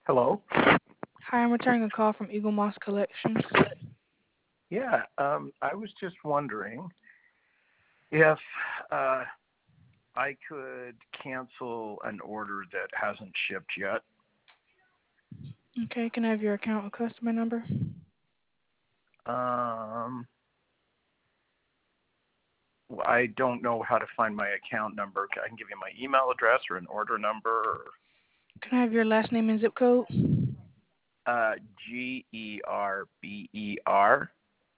Hello. Hi, I'm returning a call from Eagle Moss Collections. Yeah, I was just wondering if uh, I could cancel an order that hasn't shipped yet. Okay, can I have your account and customer number? Um, I don't know how to find my account number. I can give you my email address or an order number. Can I have your last name and zip code? Gerber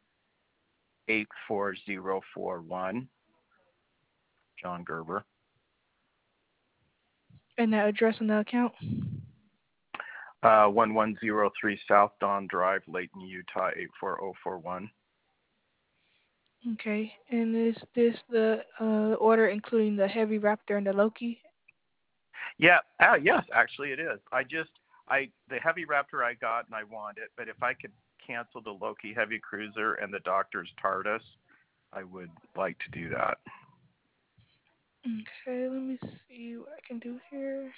84041. John Gerber. And the address on the account? 1103 South Dawn Drive, Layton, Utah 84041. Okay, and is this the order including the Heavy Raptor and the Loki? Yeah, yes, actually it is. The Heavy Raptor I got and I want it, but if I could cancel the Loki Heavy Cruiser and the Doctor's TARDIS, I would like to do that. Okay, let me see what I can do here.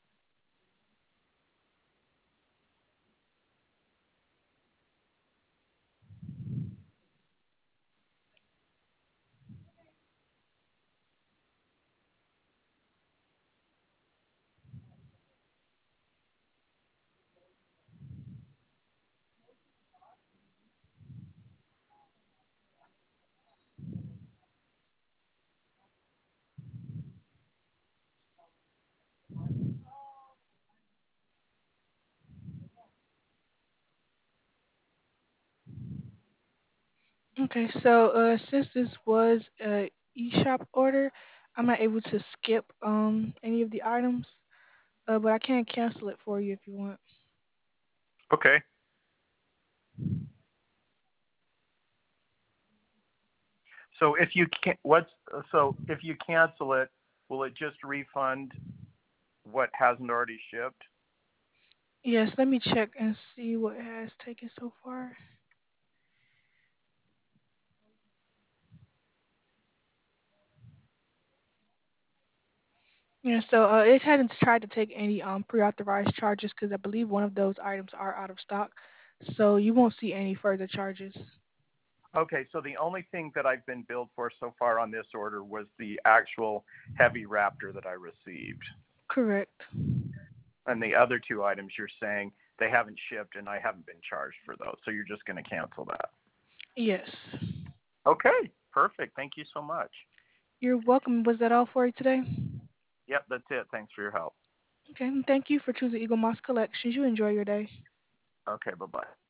Okay, so since this was a eShop order, I'm not able to skip any of the items, but I can cancel it for you if you want. Okay. So if you can, if you cancel it, will it just refund what hasn't already shipped? Yes, let me check and see what has taken so far. Yeah, so it hasn't tried to take any pre-authorized charges because I believe one of those items are out of stock, so you won't see any further charges. Okay, so the only thing that I've been billed for so far on this order was the actual Heavy Raptor that I received. Correct. And the other two items you're saying they haven't shipped and I haven't been charged for those. So you're just going to cancel that. Yes. Okay, perfect. Thank you so much. You're welcome. Was that all for you today? Yep, that's it. Thanks for your help. Okay, and thank you for choosing Eagle Moss Collections. You enjoy your day. Okay, bye-bye.